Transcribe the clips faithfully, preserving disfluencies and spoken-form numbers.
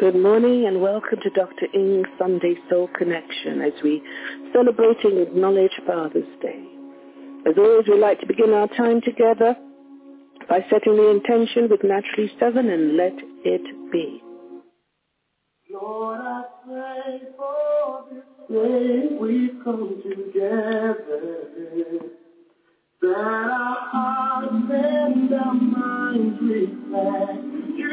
Good morning and welcome to Doctor Ng's Sunday Soul Connection as we celebrate and acknowledge Father's Day. As always, we like to begin our time together by setting the intention with Naturally Seven and let it be. Lord, I pray for this day we've come together, that our hearts and our minds reflect you.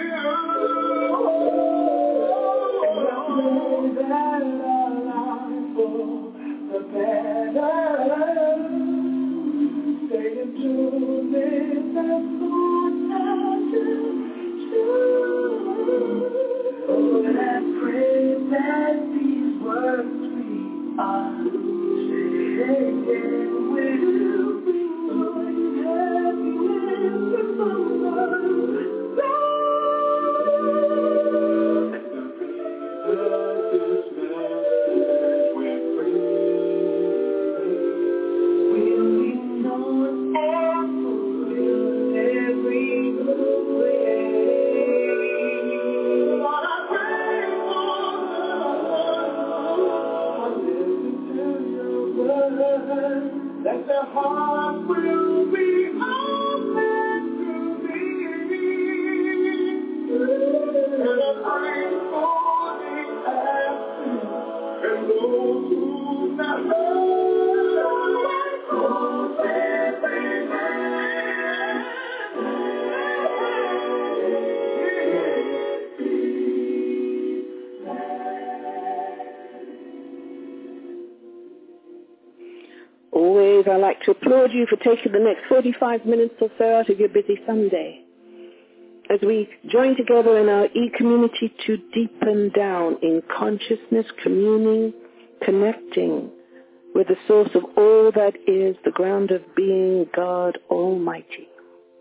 That our life for the better. Stay in tune with the good that you do. Lord, I pray that these words we are saying will bring happiness to that their heart will be open to thee. And I pray for the absent and those who not heard, for every man. Always, I like to applaud you for taking the next forty-five minutes or so out of your busy Sunday as we join together in our e-community to deepen down in consciousness, communing, connecting with the source of all that is the ground of being, God Almighty.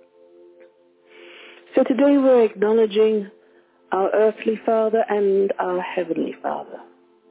So today we're acknowledging our earthly Father and our heavenly Father.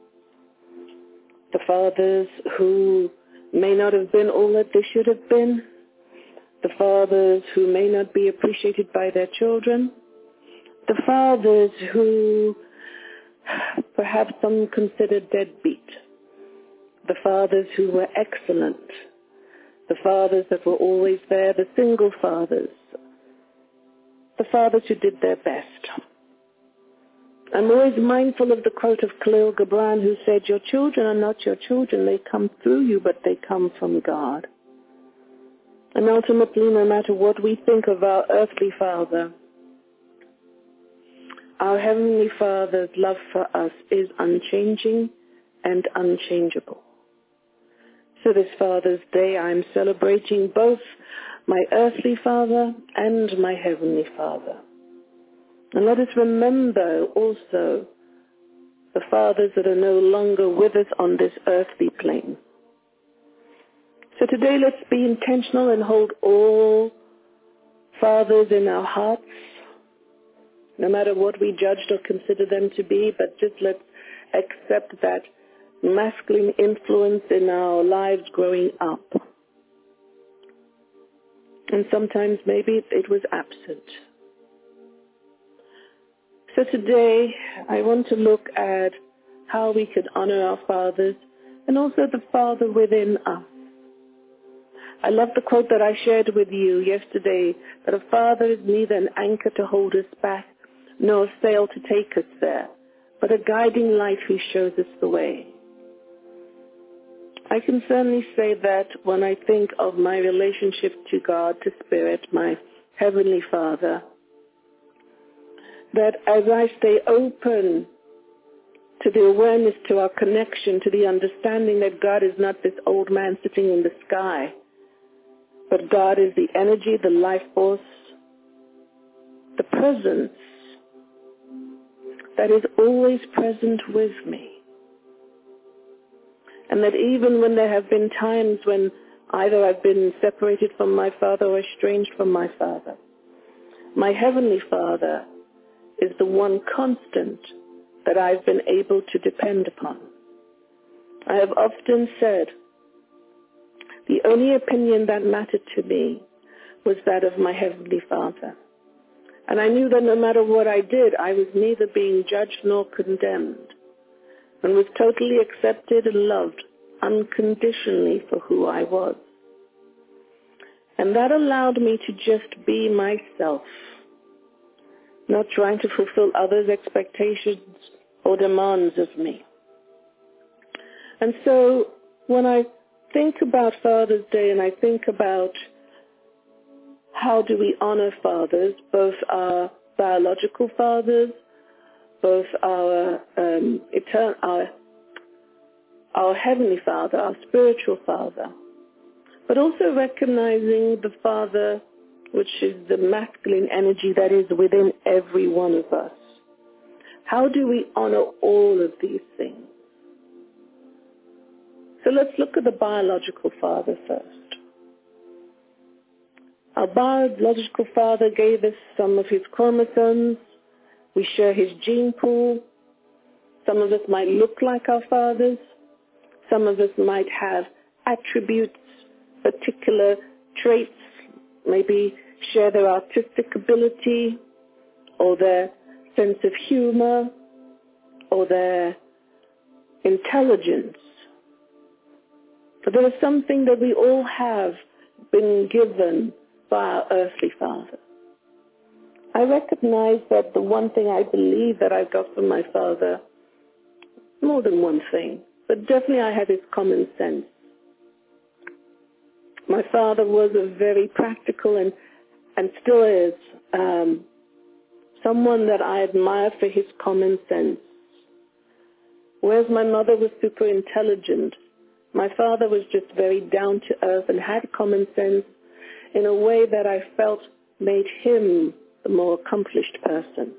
The fathers who may not have been all that they should have been, the fathers who may not be appreciated by their children, the fathers who perhaps some consider deadbeat, the fathers who were excellent, the fathers that were always there, the single fathers, the fathers who did their best. I'm always mindful of the quote of Khalil Gibran who said, your children are not your children, they come through you, but they come from God. And ultimately, no matter what we think of our earthly Father, our Heavenly Father's love for us is unchanging and unchangeable. So this Father's Day, I'm celebrating both my earthly Father and my Heavenly Father. And let us remember also the fathers that are no longer with us on this earthly plane. So today let's be intentional and hold all fathers in our hearts, no matter what we judged or consider them to be, but just let's accept that masculine influence in our lives growing up. And sometimes maybe it was absent. So today, I want to look at how we could honor our fathers and also the Father within us. I love the quote that I shared with you yesterday, that a father is neither an anchor to hold us back, nor a sail to take us there, but a guiding light who shows us the way. I can certainly say that when I think of my relationship to God, to Spirit, my Heavenly Father, that as I stay open to the awareness, to our connection, to the understanding that God is not this old man sitting in the sky, but God is the energy, the life force, the presence that is always present with me. And that even when there have been times when either I've been separated from my Father or estranged from my Father, my Heavenly Father is the one constant that I've been able to depend upon. I have often said the only opinion that mattered to me was that of my Heavenly Father. And I knew that no matter what I did, I was neither being judged nor condemned, and was totally accepted and loved unconditionally for who I was. And that allowed me to just be myself, not trying to fulfill others' expectations or demands of me. And so when I think about Father's Day and I think about how do we honor fathers, both our biological fathers, both our um, eternal, our, our heavenly Father, our spiritual Father, but also recognizing the Father, which is the masculine energy that is within every one of us. How do we honor all of these things? So let's look at the biological father first. Our biological father gave us some of his chromosomes. We share his gene pool. Some of us might look like our fathers. Some of us might have attributes, particular traits, maybe share their artistic ability or their sense of humor or their intelligence. But there is something that we all have been given by our earthly father. I recognize that the one thing I believe that I got from my father, more than one thing, but definitely I have his common sense. My father was a very practical and, and still is um, someone that I admire for his common sense. Whereas my mother was super intelligent, my father was just very down to earth and had common sense in a way that I felt made him the more accomplished person.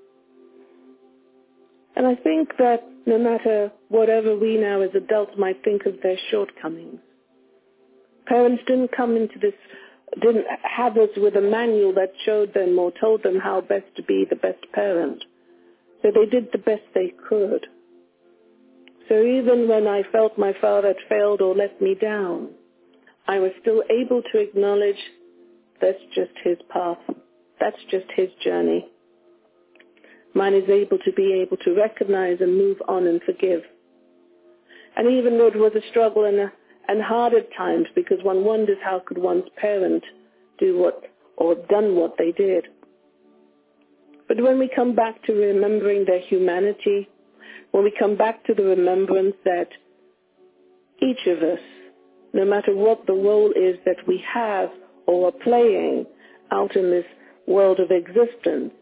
And I think that no matter whatever we now as adults might think of their shortcomings, parents didn't come into this, didn't have us with a manual that showed them or told them how best to be the best parent. So they did the best they could. So even when I felt my father had failed or let me down, I was still able to acknowledge that's just his path. That's just his journey. Mine is able to be able to recognize and move on and forgive. And even though it was a struggle and, a, and hard at times, because one wonders how could one's parent do what or done what they did. But when we come back to remembering their humanity, when we come back to the remembrance that each of us, no matter what the role is that we have or are playing out in this world of existence,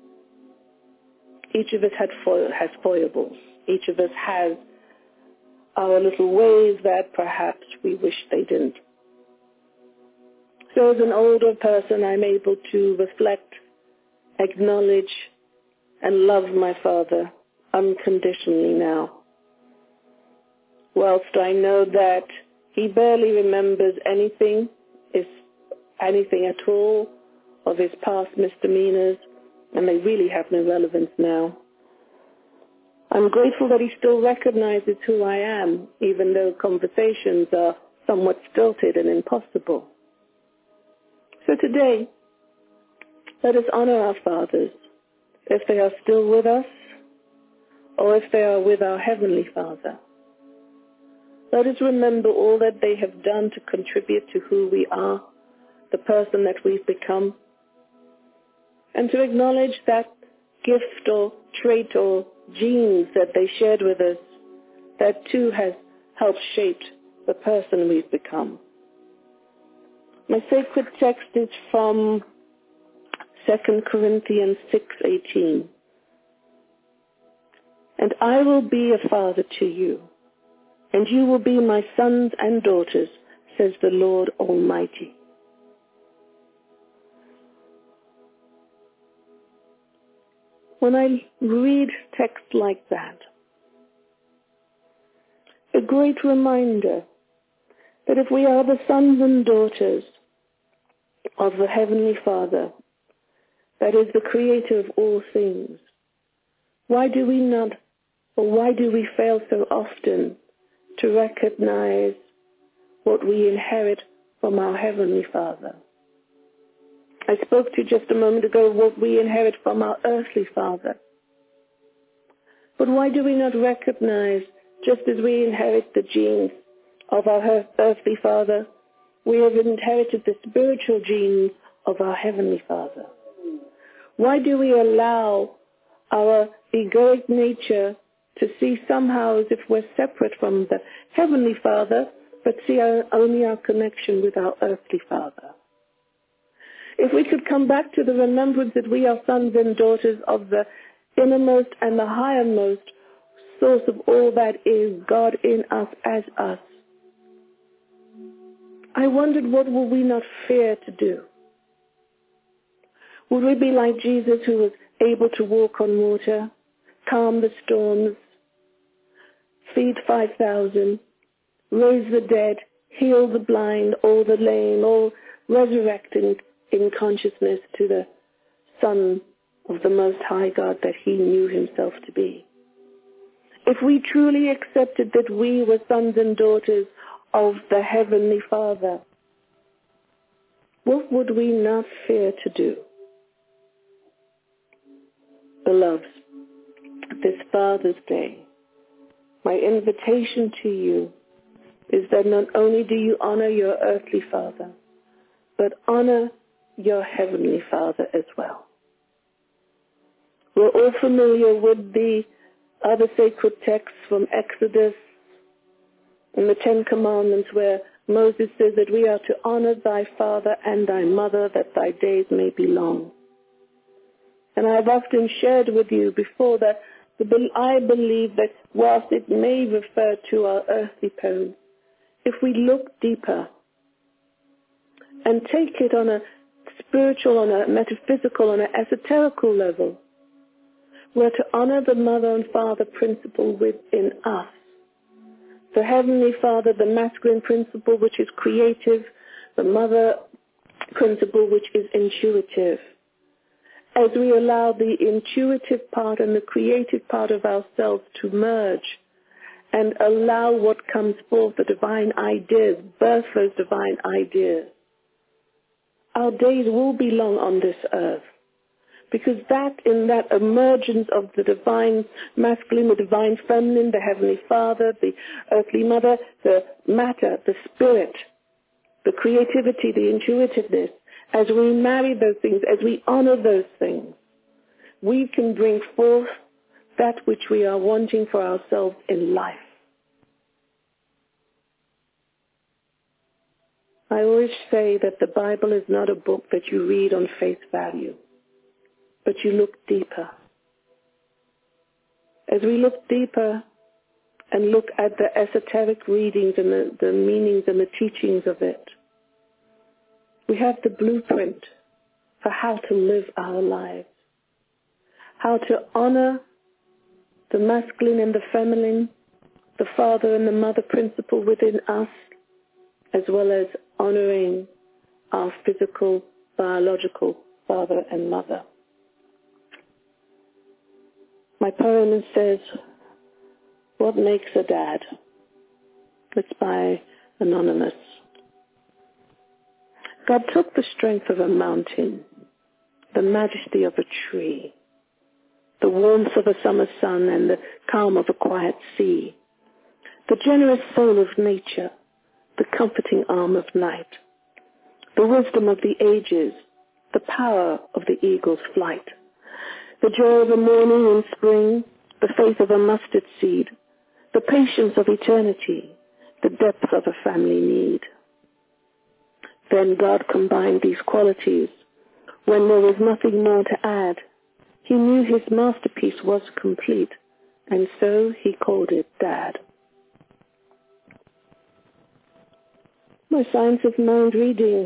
each of us had fo- has foibles. Each of us has our little ways that perhaps we wish they didn't. So as an older person, I'm able to reflect, acknowledge, and love my father unconditionally now. Whilst I know that he barely remembers anything, if anything at all, of his past misdemeanors, and they really have no relevance now. I'm grateful that he still recognizes who I am, even though conversations are somewhat stilted and impossible. So today, let us honor our fathers, if they are still with us, or if they are with our Heavenly Father. Let us remember all that they have done to contribute to who we are, the person that we've become, and to acknowledge that gift or trait or genes that they shared with us, that too has helped shape the person we've become. My sacred text is from Second Corinthians six eighteen. And I will be a father to you, and you will be my sons and daughters, says the Lord Almighty. When I read text like that, a great reminder that if we are the sons and daughters of the Heavenly Father, that is the creator of all things, why do we not, or why do we fail so often to recognize what we inherit from our Heavenly Father? I spoke to you just a moment ago what we inherit from our earthly father. But why do we not recognize, just as we inherit the genes of our earthly father, we have inherited the spiritual genes of our heavenly father? Why do we allow our egoic nature to see somehow as if we're separate from the heavenly father, but see our, only our connection with our earthly father? If we could come back to the remembrance that we are sons and daughters of the innermost and the highermost source of all that is, God in us as us, I wondered, what would we not fear to do? Would we be like Jesus, who was able to walk on water, calm the storms, feed five thousand, raise the dead, heal the blind, all the lame, all resurrecting in consciousness to the Son of the Most High God that he knew himself to be? If we truly accepted that we were sons and daughters of the Heavenly Father, what would we not fear to do? Beloved, this Father's Day, my invitation to you is that not only do you honor your earthly father, but honor your heavenly Father as well. We're all familiar with the other sacred texts from Exodus and the Ten Commandments, where Moses says that we are to honor thy father and thy mother, that thy days may be long. And I've often shared with you before that I believe that whilst it may refer to our earthly parents, if we look deeper and take it on a spiritual, on a metaphysical, on an esoterical level, we're to honor the mother and father principle within us. The Heavenly Father, the masculine principle, which is creative, the mother principle, which is intuitive. As we allow the intuitive part and the creative part of ourselves to merge and allow what comes forth, the divine ideas, birth those divine ideas, our days will be long on this earth. Because that, in that emergence of the divine masculine, the divine feminine, the Heavenly Father, the earthly mother, the matter, the spirit, the creativity, the intuitiveness, as we marry those things, as we honor those things, we can bring forth that which we are wanting for ourselves in life. I always say that the Bible is not a book that you read on face value, but you look deeper. As we look deeper and look at the esoteric readings and the, the meanings and the teachings of it, we have the blueprint for how to live our lives, how to honor the masculine and the feminine, the father and the mother principle within us, as well as honoring our physical, biological father and mother. My poem says, "What makes a dad?" It's by Anonymous. God took the strength of a mountain, the majesty of a tree, the warmth of a summer sun and the calm of a quiet sea, the generous soul of nature, the comforting arm of night, the wisdom of the ages, the power of the eagle's flight, the joy of a morning in spring, the faith of a mustard seed, the patience of eternity, the depth of a family need. Then God combined these qualities. When there was nothing more to add, he knew his masterpiece was complete, and so he called it Dad. My Science of Mind reading.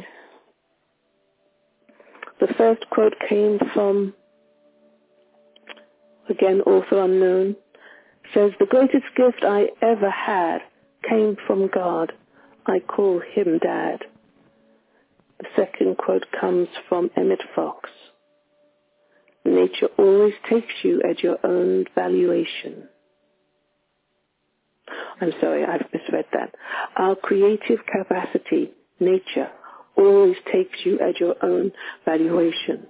The first quote came from, again, author unknown, says, "The greatest gift I ever had came from God. I call him Dad." The second quote comes from Emmett Fox. "Nature always takes you at your own valuation." I'm sorry, I've misread that. "Our creative capacity, nature, always takes you at your own valuation.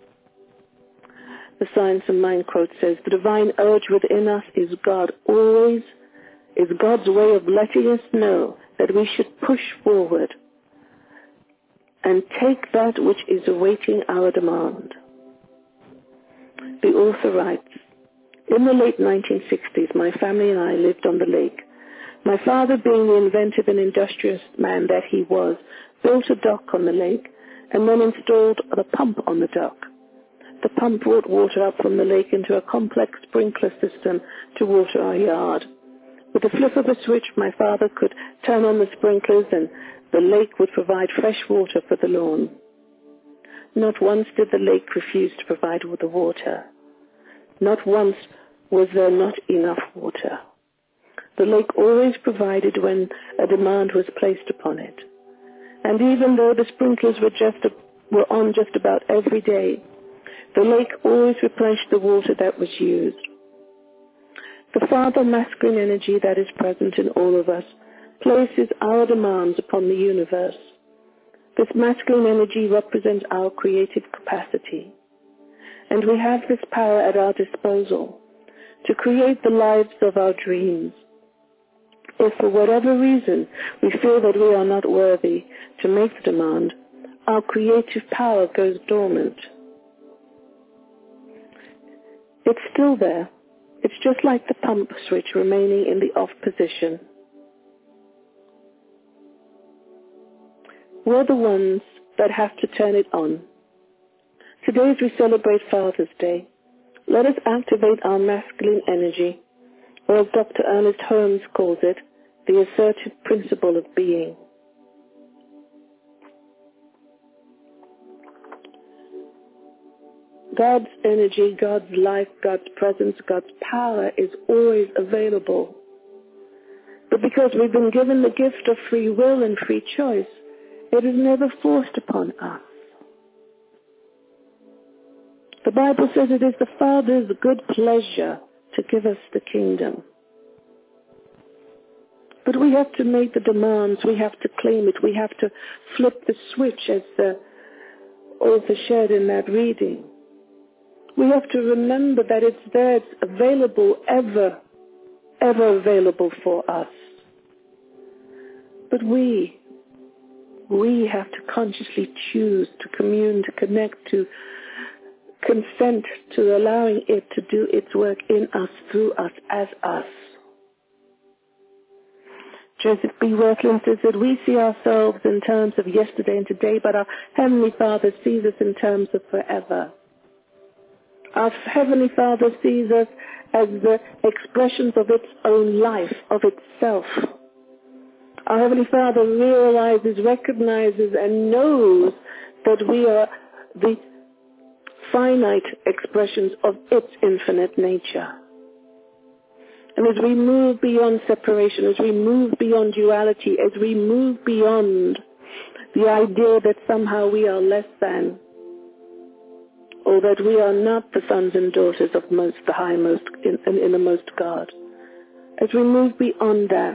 The Science of Mind quote says, the divine urge within us is God always, is God's way of letting us know that we should push forward and take that which is awaiting our demand. The author writes, in the late nineteen sixties, my family and I lived on the lake. My father, being the inventive and industrious man that he was, built a dock on the lake and then installed a pump on the dock. The pump brought water up from the lake into a complex sprinkler system to water our yard. With the flip of a switch, my father could turn on the sprinklers and the lake would provide fresh water for the lawn. Not once did the lake refuse to provide the water. Not once was there not enough water. The lake always provided when a demand was placed upon it. And even though the sprinklers were just were on just about every day, the lake always replenished the water that was used. The father masculine energy that is present in all of us places our demands upon the universe. This masculine energy represents our creative capacity. And we have this power at our disposal to create the lives of our dreams. If for whatever reason we feel that we are not worthy to make the demand, our creative power goes dormant. It's still there. It's just like the pump switch remaining in the off position. We're the ones that have to turn it on. Today as we celebrate Father's Day, let us activate our masculine energy, or as Doctor Ernest Holmes calls it, the assertive principle of being. God's energy, God's life, God's presence, God's power is always available. But because we've been given the gift of free will and free choice, it is never forced upon us. The Bible says it is the Father's good pleasure to give us the kingdom. But we have to make the demands, we have to claim it, we have to flip the switch as the author shared in that reading. We have to remember that it's there, it's available, ever, ever available for us. But we, we have to consciously choose to commune, to connect, to consent to allowing it to do its work in us, through us, as us. Joseph B. Wirthlin says that we see ourselves in terms of yesterday and today, but our Heavenly Father sees us in terms of forever. Our Heavenly Father sees us as the expressions of its own life, of itself. Our Heavenly Father realizes, recognizes, and knows that we are the finite expressions of its infinite nature. And as we move beyond separation, as we move beyond duality, as we move beyond the idea that somehow we are less than, or that we are not the sons and daughters of most, the high, most, in, in the most God, as we move beyond that,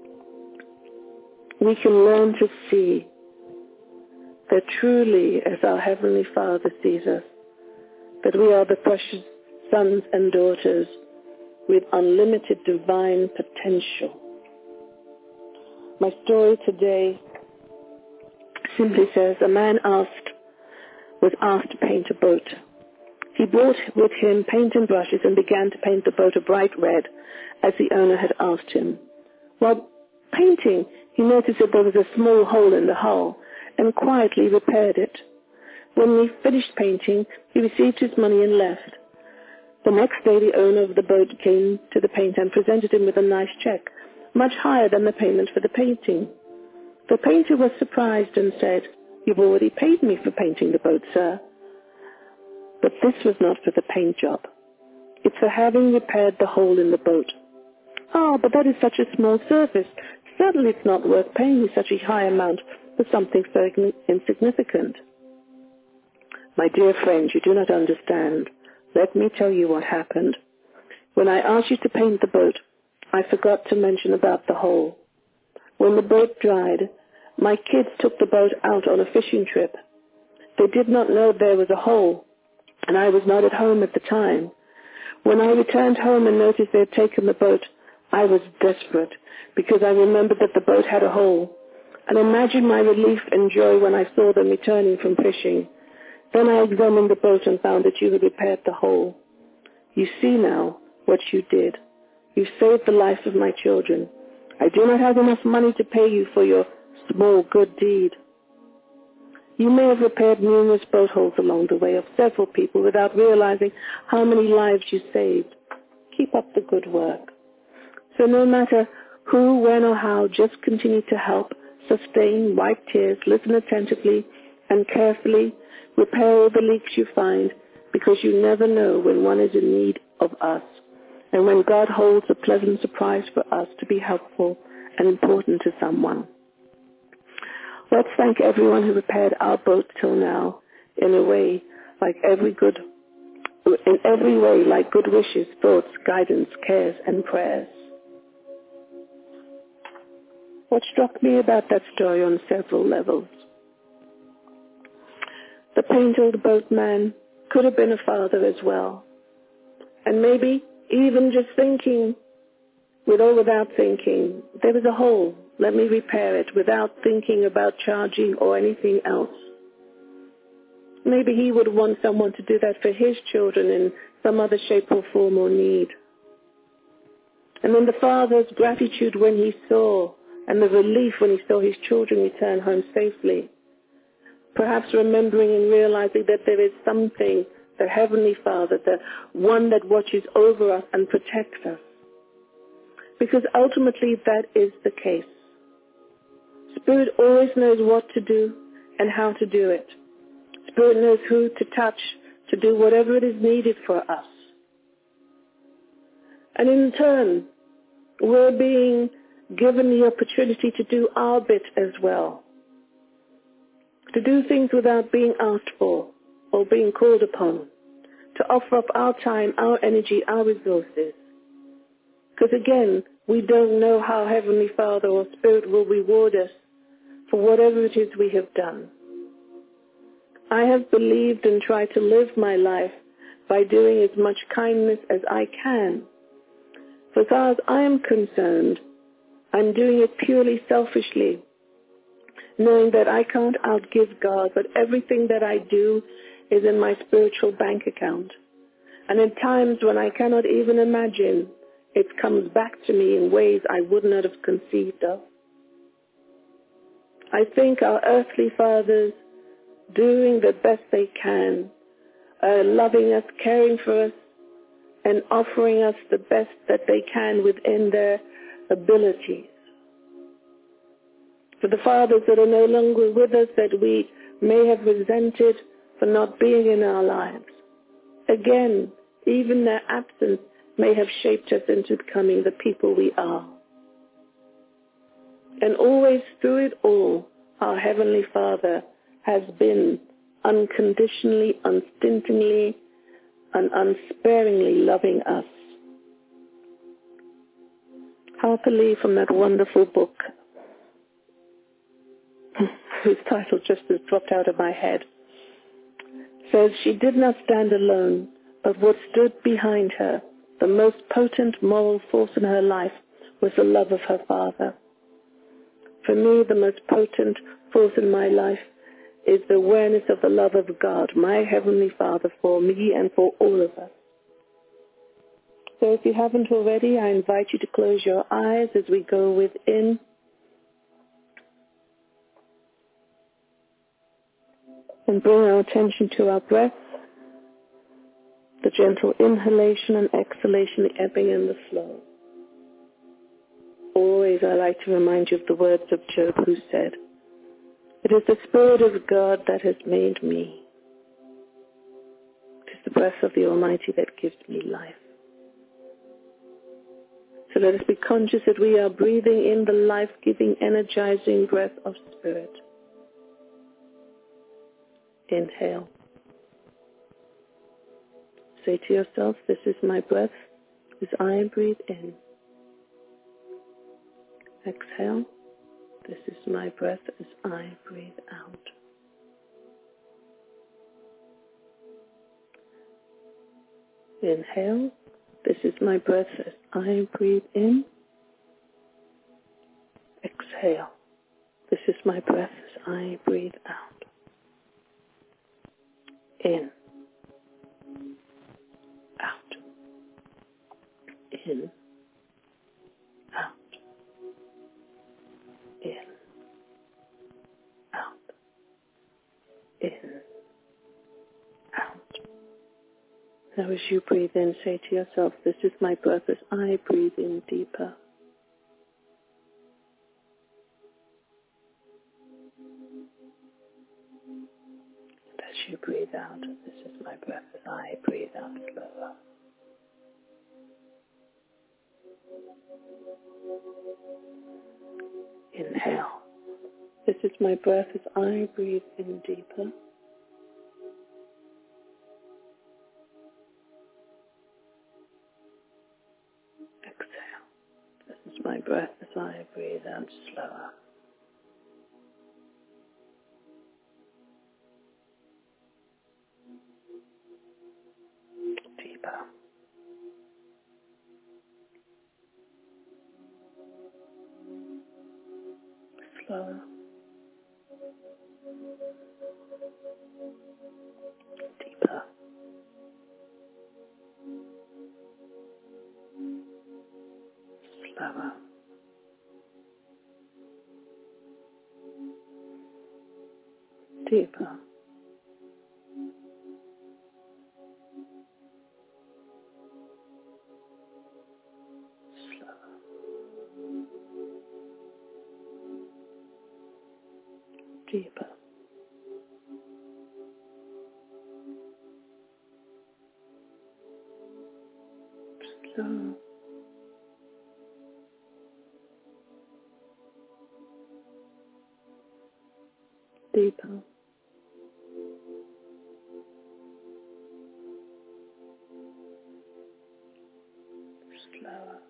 we can learn to see that truly, as our Heavenly Father sees us, that we are the precious sons and daughters with unlimited divine potential. My story today simply says, a man asked, was asked to paint a boat. He brought with him paint and brushes and began to paint the boat a bright red, as the owner had asked him. While painting, he noticed that there was a small hole in the hull, and quietly repaired it. When he finished painting, he received his money and left. The next day, the owner of the boat came to the painter and presented him with a nice check, much higher than the payment for the painting. The painter was surprised and said, "You've already paid me for painting the boat, sir." But this was not for the paint job. It's for having repaired the hole in the boat. "Ah, but that is such a small service. Certainly it's not worth paying me such a high amount for something so insignificant." My dear friend, you do not understand. Let me tell you what happened. When I asked you to paint the boat, I forgot to mention about the hole. When the boat dried, My kids took the boat out on a fishing trip. They did not know there was a hole, and I was not at home at the time. When I returned home and noticed they had taken the boat, I was desperate because I remembered that the boat had a hole. And imagine my relief and joy when I saw them returning from fishing. Then I examined the boat and found that you had repaired the hole. You see now what you did. You saved the life of my children. I do not have enough money to pay you for your small good deed. You may have repaired numerous boat holes along the way of several people without realizing how many lives you saved. Keep up the good work. So no matter who, when, or how, just continue to help, sustain, wipe tears, listen attentively, and carefully repair all the leaks you find, because you never know when one is in need of us, and when God holds a pleasant surprise for us to be helpful and important to someone. Let's thank everyone who repaired our boat till now, in a way, like every good, in every way, like good wishes, thoughts, guidance, cares, and prayers. What struck me about that story on several levels. The painted boatman could have been a father as well. And maybe even just thinking, with or without thinking, there was a hole, let me repair it, without thinking about charging or anything else. Maybe he would want someone to do that for his children in some other shape or form or need. And then the father's gratitude when he saw, and the relief when he saw his children return home safely. Perhaps remembering and realizing that there is something, the Heavenly Father, the one that watches over us and protects us. Because ultimately that is the case. Spirit always knows what to do and how to do it. Spirit knows who to touch to do whatever it is needed for us. And in turn, we're being given the opportunity to do our bit as well. To do things without being asked for or being called upon. To offer up our time, our energy, our resources. Because again, we don't know how Heavenly Father or Spirit will reward us for whatever it is we have done. I have believed and tried to live my life by doing as much kindness as I can. For as far as I am concerned, I'm doing it purely selfishly, knowing that I can't outgive God, but everything that I do is in my spiritual bank account. And in times when I cannot even imagine, it comes back to me in ways I would not have conceived of. I think our earthly fathers, doing the best they can, uh, loving us, caring for us, and offering us the best that they can within their abilities. For the fathers that are no longer with us, that we may have resented for not being in our lives. Again, even their absence may have shaped us into becoming the people we are. And always through it all, our Heavenly Father has been unconditionally, unstintingly, and unsparingly loving us. Harper Lee, from that wonderful book, whose title just has dropped out of my head, says she did not stand alone, but what stood behind her, the most potent moral force in her life, was the love of her Father. For me, the most potent force in my life is the awareness of the love of God, my Heavenly Father, for me and for all of us. So if you haven't already, I invite you to close your eyes as we go within. And bring our attention to our breath, the gentle inhalation and exhalation, the ebbing and the flow. Always I like to remind you of the words of Job, who said, "It is the Spirit of God that has made me. It is the breath of the Almighty that gives me life." So let us be conscious that we are breathing in the life-giving, energizing breath of Spirit. Inhale. Say to yourself, "This is my breath as I breathe in." Exhale. This is my breath as I breathe out. Inhale. This is my breath as I breathe in. Exhale. This is my breath as I breathe out. In. Out. In. Out. In. Out. In. Out. Now as you breathe in, say to yourself, this is my breath as I breathe in deeper. And as you breathe out, this is my breath as I breathe out slower. Inhale. This is my breath as I breathe in deeper. Exhale. This is my breath as I breathe out slower. Deeper. Slower. Deeper. Slower. Deeper. Slower. Deeper. Slower. Deeper. Slower.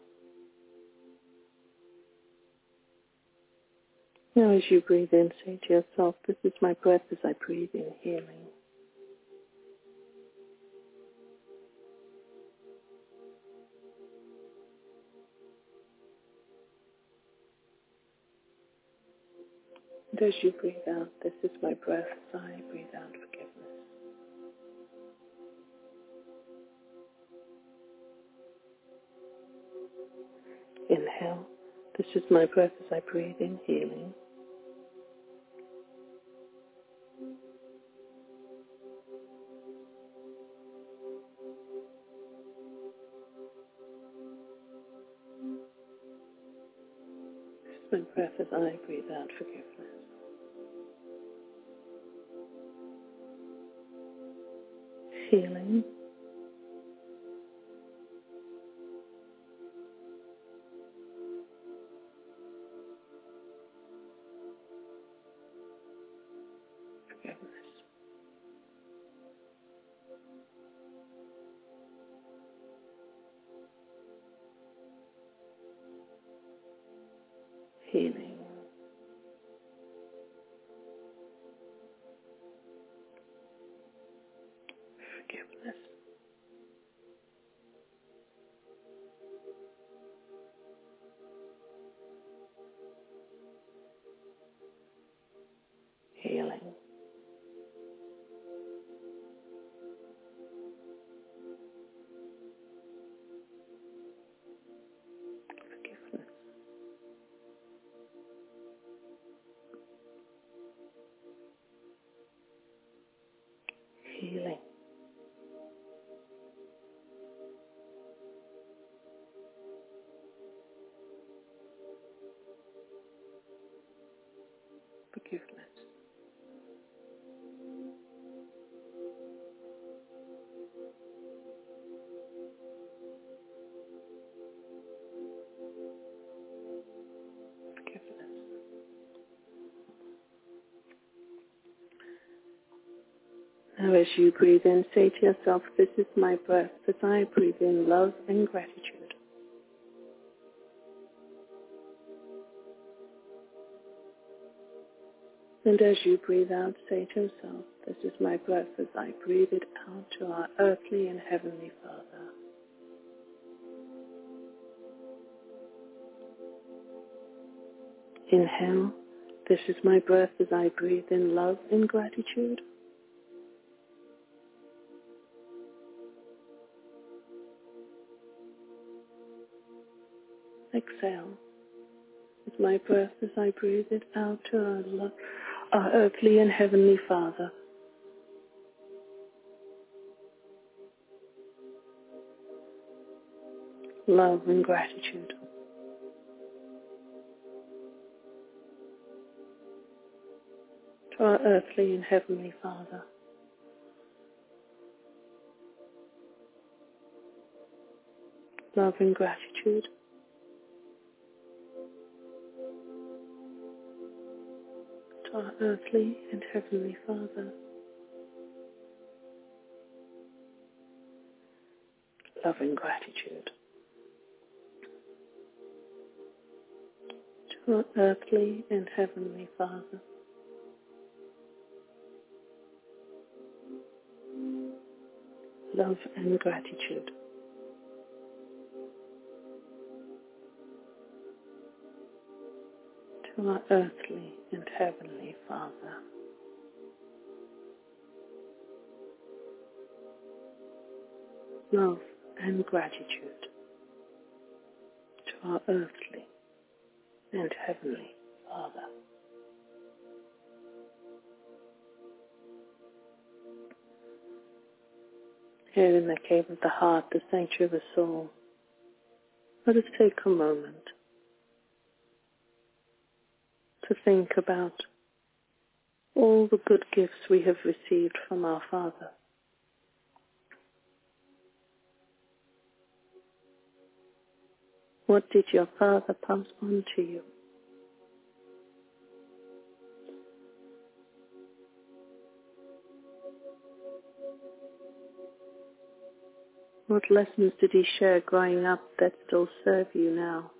Now as you breathe in, say to yourself, this is my breath as I breathe in healing. And as you breathe out, this is my breath as I breathe out forgiveness. Inhale. This is my breath as I breathe in healing. This is my breath as I breathe out forgiveness. Healing. Forgiveness. Healing. Forgiveness. Healing. Forgiveness. Healing. Forgiveness. Forgiveness. Now as you breathe in, say to yourself, this is my breath as I breathe in love and gratitude. And as you breathe out, say to yourself, this is my breath as I breathe it out to our earthly and heavenly Father. Inhale, this is my breath as I breathe in love and gratitude. Exhale, this is my breath as I breathe it out to our, lo- our earthly and heavenly Father. Love and gratitude. To our earthly and heavenly Father. Love and gratitude. To our earthly and heavenly Father. Love and gratitude. To our earthly and heavenly Father. Love and gratitude. To our earthly and heavenly Father. Love and gratitude to our earthly and heavenly Father. Here in the cave of the heart, the sanctuary of the soul, let us take a moment to think about all the good gifts we have received from our Father. What did your Father pass on to you? What lessons did he share growing up that still serve you now?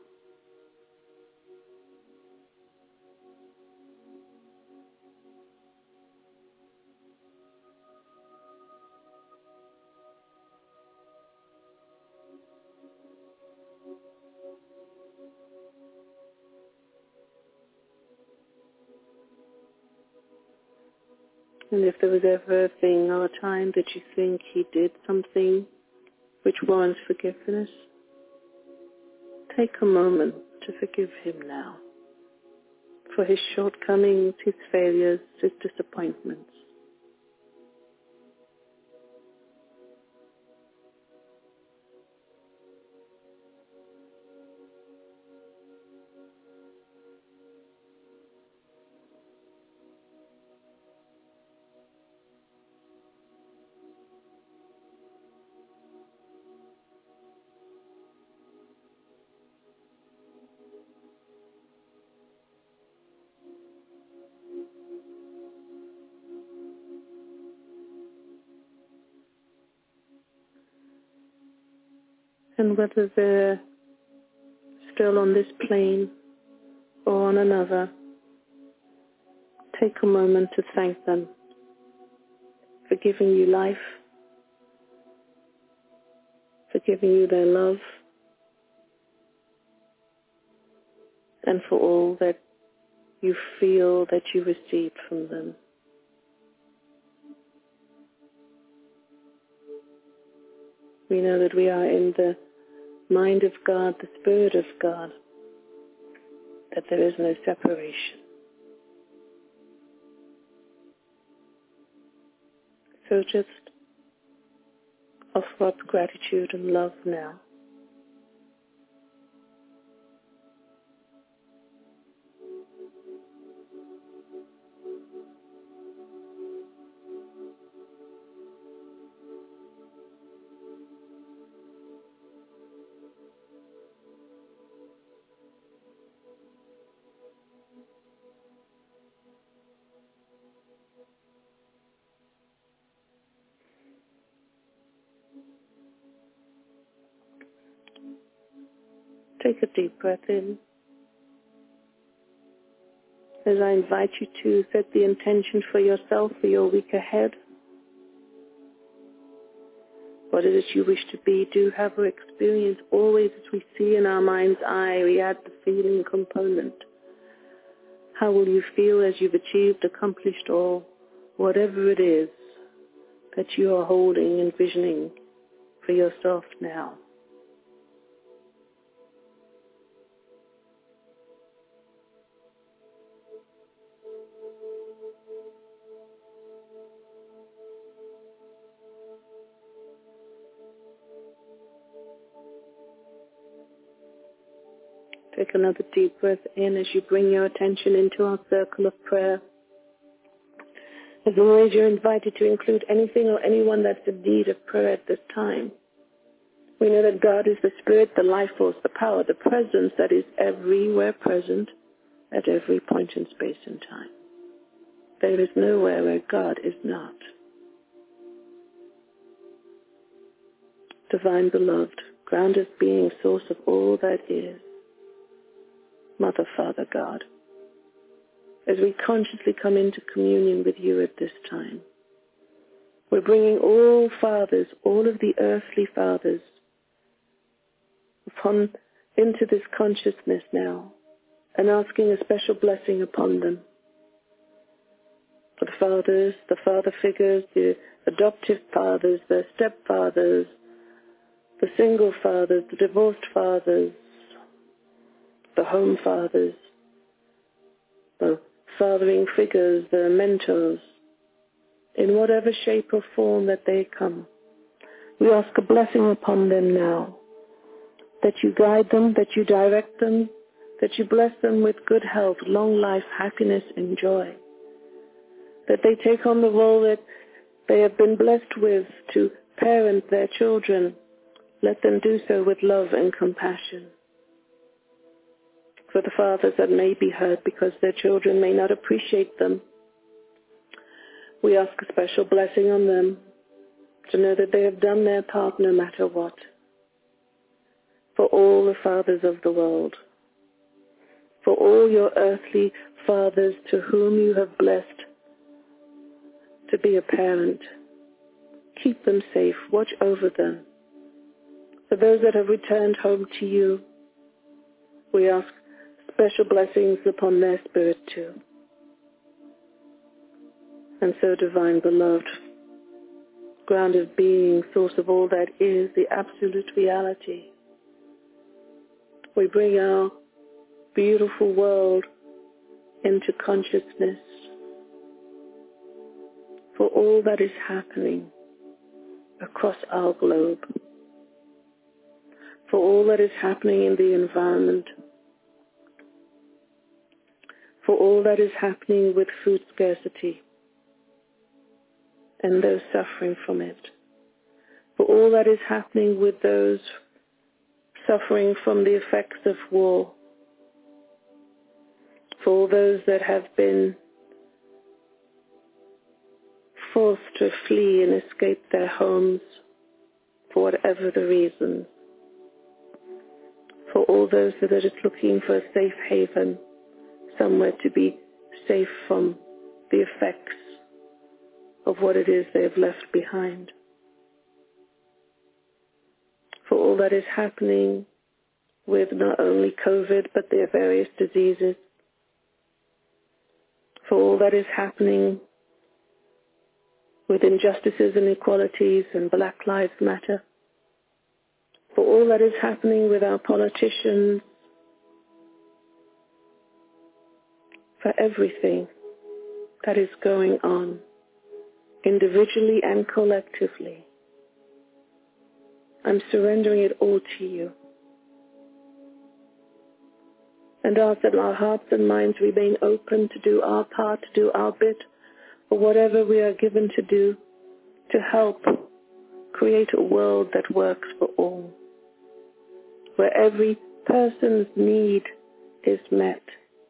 And if there was ever a thing or a time that you think he did something which warrants forgiveness, take a moment to forgive him now for his shortcomings, his failures, his disappointments. And whether they're still on this plane or on another, take a moment to thank them for giving you life, for giving you their love, and for all that you feel that you received from them. We know that we are in the mind of God, the Spirit of God, that there is no separation. So just offer up gratitude and love now. Take a deep breath in as I invite you to set the intention for yourself for your week ahead. What it is you wish to be, do, have, or experience. Always as we see in our mind's eye, we add the feeling component. How will you feel as you've achieved, accomplished, or whatever it is that you are holding, envisioning for yourself now? Take another deep breath in as you bring your attention into our circle of prayer. As always, you're invited to include anything or anyone that's in need of prayer at this time. We know that God is the Spirit, the life force, the power, the presence that is everywhere present at every point in space and time. There is nowhere where God is not. Divine Beloved, grounded being, source of all that is, Mother, Father, God, as we consciously come into communion with you at this time, we're bringing all fathers, all of the earthly fathers, upon into this consciousness now, and asking a special blessing upon them. For the fathers, the father figures, the adoptive fathers, the stepfathers, the single fathers, the divorced fathers, the home fathers, the fathering figures, the mentors, in whatever shape or form that they come. We ask a blessing upon them now, that you guide them, that you direct them, that you bless them with good health, long life, happiness, and joy, that they take on the role that they have been blessed with to parent their children. Let them do so with love and compassion. For the fathers that may be hurt because their children may not appreciate them, we ask a special blessing on them to know that they have done their part no matter what. For all the fathers of the world, for all your earthly fathers to whom you have blessed to be a parent, keep them safe, watch over them. For those that have returned home to you, we ask special blessings upon their spirit too. And so, Divine Beloved, grounded being, source of all that is, the absolute reality, we bring our beautiful world into consciousness for all that is happening across our globe, for all that is happening in the environment, for all that is happening with food scarcity and those suffering from it, for all that is happening with those suffering from the effects of war, for all those that have been forced to flee and escape their homes for whatever the reason, for all those that are just looking for a safe haven, somewhere to be safe from the effects of what it is they have left behind. For all that is happening with not only COVID, but their various diseases. For all that is happening with injustices and inequalities and Black Lives Matter. For all that is happening with our politicians. For everything that is going on, individually and collectively. I'm surrendering it all to you. And ask that our hearts and minds remain open to do our part, to do our bit, for whatever we are given to do, to help create a world that works for all, where every person's need is met.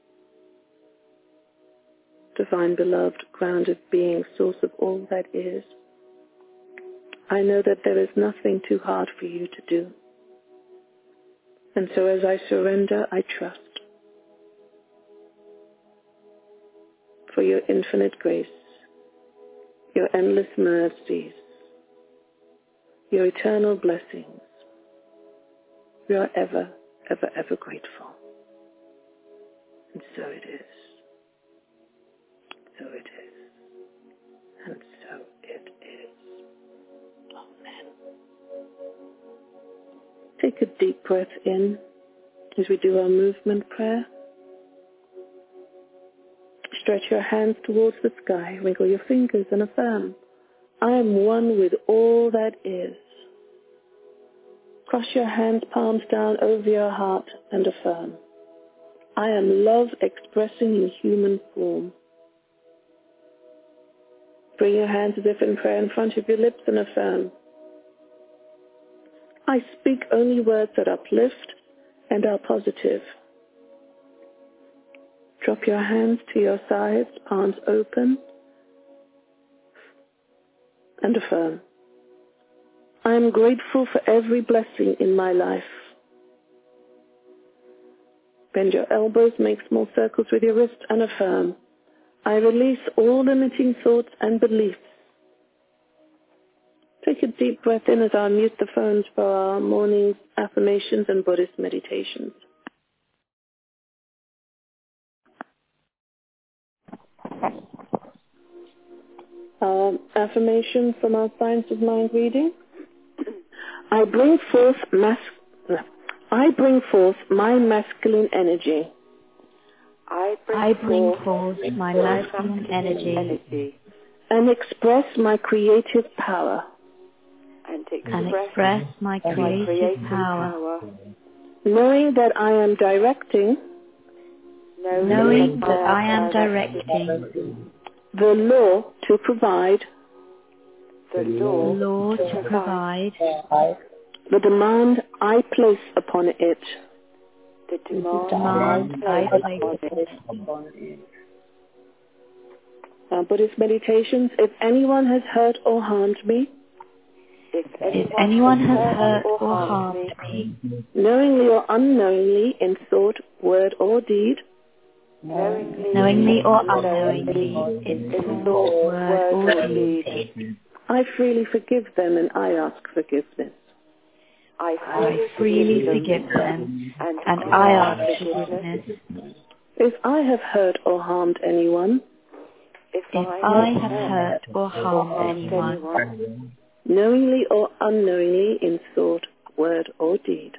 Divine Beloved, grounded being, source of all that is, I know that there is nothing too hard for you to do. And so as I surrender, I trust. for your infinite grace, your endless mercies, your eternal blessings. We are ever, ever, ever grateful. And so it is. So it is. And so it is. Amen. Take a deep breath in as we do our movement prayer. Stretch your hands towards the sky, wrinkle your fingers and affirm, I am one with all that is. Cross your hands, palms down over your heart and affirm, I am love expressing in human form. Bring your hands as if in prayer in front of your lips and affirm, I speak only words that uplift and are positive. Drop your hands to your sides, palms open, and affirm, I am grateful for every blessing in my life. Bend your elbows, make small circles with your wrists, and affirm, I release all limiting thoughts and beliefs. Take a deep breath in as I mute the phones for our morning affirmations and Buddhist meditations. Our affirmation from our Science of Mind reading. I bring forth mas- I bring forth my masculine energy. I bring, I bring forth, forth my masculine energy, energy and express my creative power. and express, and express my my creative, creative power, power, Knowing that I am directing knowing, knowing that, that I am directing the law to provide the the law, law to provide the demand I place upon it. the the demand, demand I place place upon it. Our Buddhist meditations. If anyone has hurt or harmed me, If If anyone, anyone has hurt or harmed harmed me, me, knowingly or unknowingly, in thought, word, or deed, knowingly, knowingly or unknowingly, unknowingly, in in thought, word, or deed, I freely forgive them and I ask forgiveness. I I freely forgive them, and, and I ask forgiveness. If I have hurt or harmed anyone, If, If I have hurt or harmed anyone, knowingly or unknowingly, in thought, word, or deed,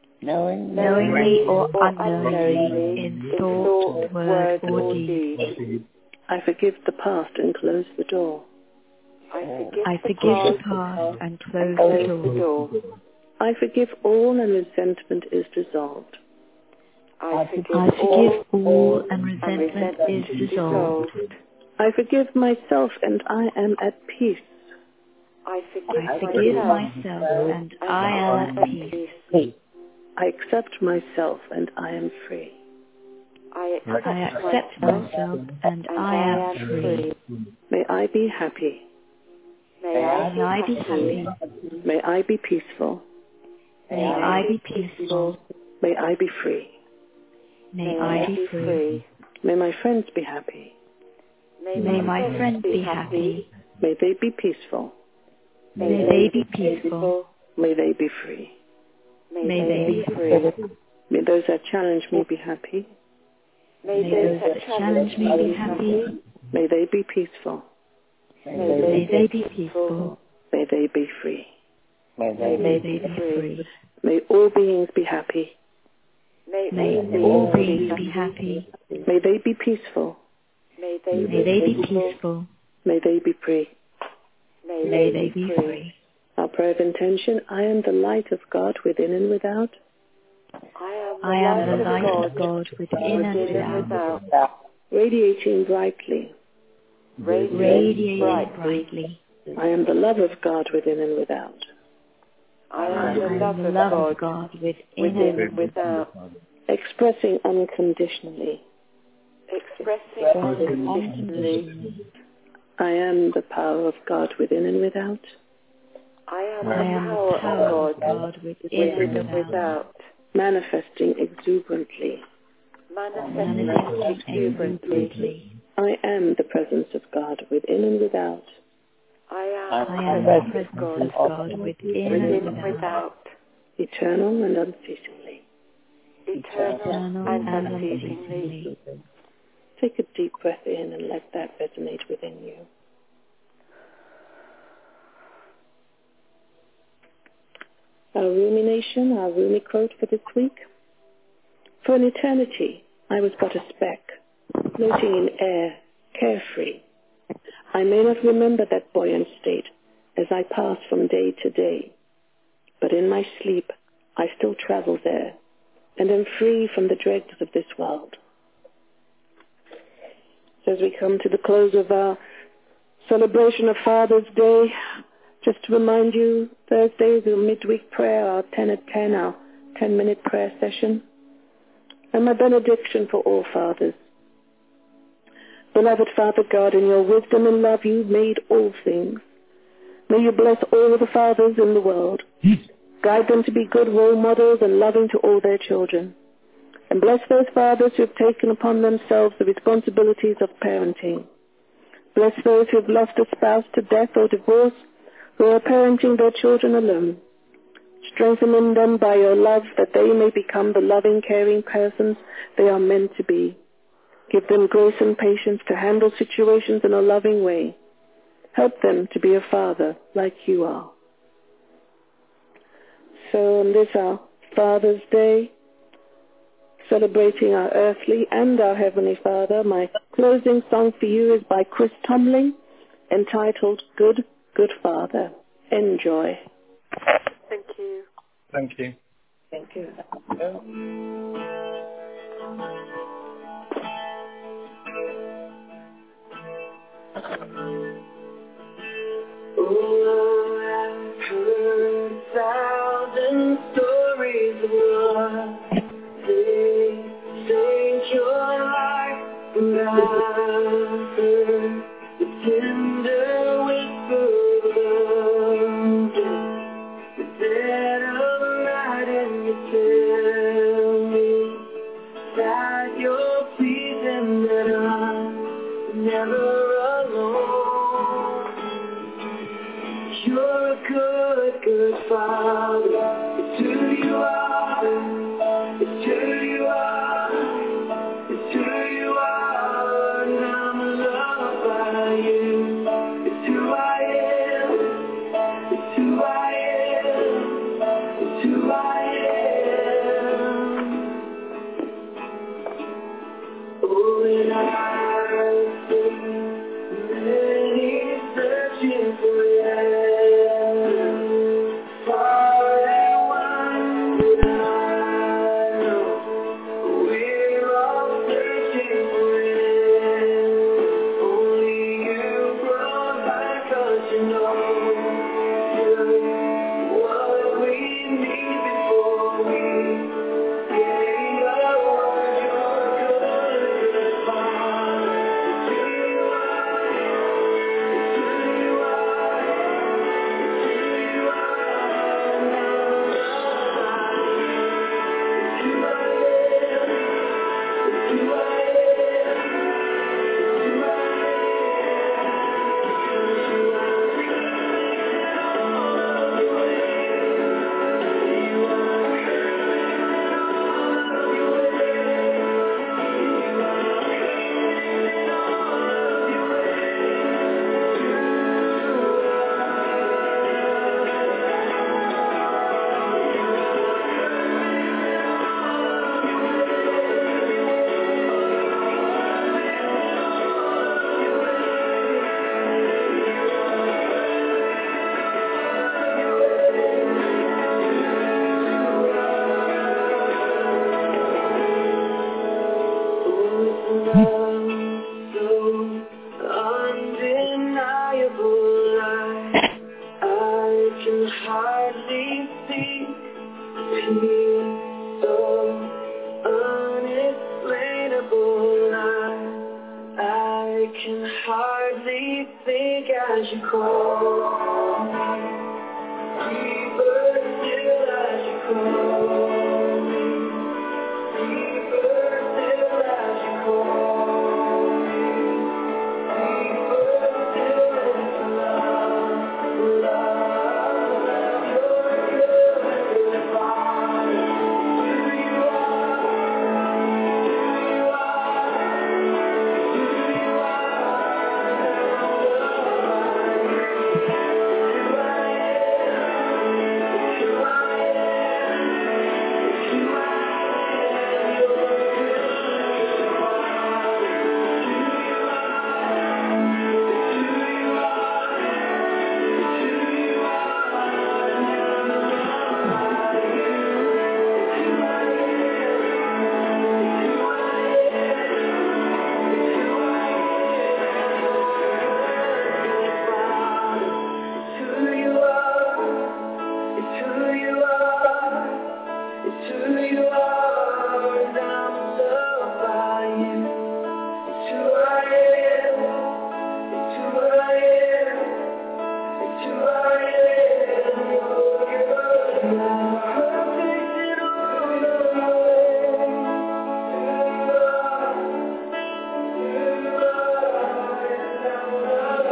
knowingly or unknowingly, in thought, word, or deed, I forgive the past and close the door. I forgive, I the forgive the past past and close close the the door. door. I forgive all and resentment is dissolved. I forgive, I forgive all and resentment is dissolved. I forgive myself and I am at peace. I forgive, I forgive myself, myself and I am at peace. I accept myself and I am free. I accept, I accept myself and I am free. May I be happy. May I May I be happy. May I be peaceful. May I be peaceful. May I be free. May I be free. May my friends be happy. May my friends be happy. May they be peaceful. May they be peaceful. May they be free. May they be free. May those that challenge me be happy. May those that challenge me be happy. May they be peaceful. May they be peaceful. May they be free. May they be free. May all beings be happy. May all beings be happy. May they be peaceful. May they, May they be peaceful. May they be free. May they be free. Our prayer of intention, I am the light of God within and without. I am the, I am the light, light of of God within and without, Radiating brightly. radiating, radiating brightly. brightly. I am the love of God within and without. I am I the am love, the of, love God of God within within and and without, Expressing unconditionally. expressing without. unconditionally. I am the power of God within and without. I am I the am power, the power of of God God within within and and without, without, Manifesting exuberantly. manifesting manifesting exuberantly. exuberantly. I am the presence of God within and without. I am, I am the the presence presence of of God, God within within and and without, without, eternal and unceasingly. eternal eternal and and unceasingly. unceasingly. Take a deep breath in and let that resonate within you. Our rumination, our Rumi quote for this week. For an eternity, I was but a speck, floating in air, carefree. I may not remember that buoyant state as I pass from day to day, but in my sleep I still travel there and am free from the dregs of this world. So as we come to the close of our celebration of Father's Day, just to remind you, Thursday is a midweek prayer, our ten at ten, our ten-minute prayer session, and my benediction for all fathers. Beloved Father God, in your wisdom and love you made all things. May you bless all the fathers in the world. Guide them to be good role models and loving to all their children. And bless those fathers who have taken upon themselves the responsibilities of parenting. Bless those who have lost a spouse to death or divorce, who are parenting their children alone. Strengthen in them by your love that they may become the loving, caring persons they are meant to be. Give them grace and patience to handle situations in a loving way. Help them to be a father like you are. So on this our Father's Day, celebrating our earthly and our heavenly Father, my closing song for you is by Chris Tomlin, entitled Good, Good Father. Enjoy. Thank you. Thank you. Thank you. Oh, I've heard a thousand stories of love. They saved your life, but I've heard the tender whisper of love. The dead of night, and you tell me that you're pleased and that I'm never alone. You're a good, good father. It's who you are. It's who you are. It's who you are. And I'm loved by you. It's who I am. It's who I am. It's who I am. Oh, and I've seen many searching for you.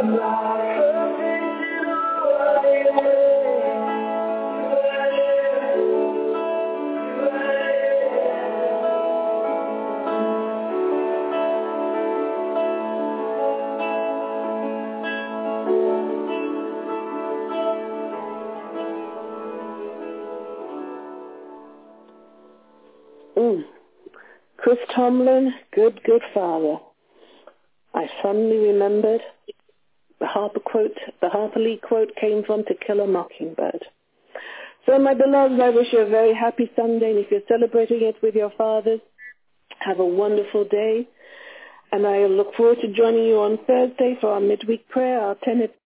Mm. Chris Tomlin, good, good father. I suddenly remembered the Harper quote, the Harper Lee quote came from To Kill a Mockingbird. So my beloved, I wish you a very happy Sunday, and if you're celebrating it with your fathers, have a wonderful day. And I look forward to joining you on Thursday for our midweek prayer, our ten